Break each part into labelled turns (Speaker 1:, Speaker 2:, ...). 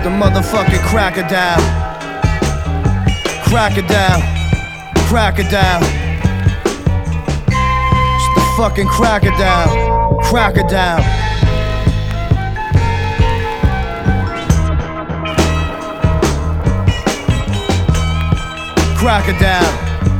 Speaker 1: the motherfucking crocodile. Crocodile. Crocodile. It's the fucking crocodile. Crocodile. Crocodile.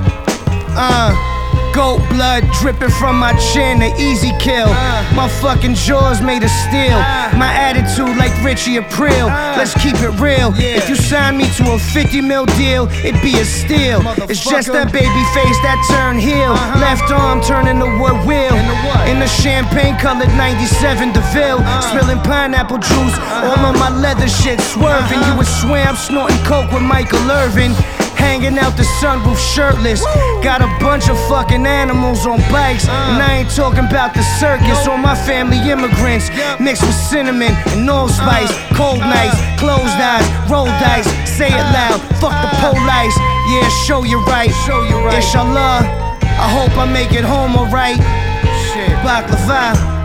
Speaker 1: Goat blood dripping from my chin, an easy kill. My fucking jaws made of steel. My attitude like Richie Aprile. Let's keep it real. If you sign me to a 50 mil deal, it'd be a steal. It's just that baby face that turn heel. Left arm turning the wood wheel. In the champagne colored 97 DeVille. Spilling pineapple juice all on my leather shit. Swerving, you would swear I'm snorting coke with Michael Irvin. Hanging out the sunroof shirtless. Got a bunch of fucking animals on bikes. And I ain't talking about the circus. All my family immigrants mixed with cinnamon and allspice. Cold nights, closed eyes, roll dice. Say it loud, fuck the police. Yeah, show you right. Inshallah, I hope I make it home alright. Baklava.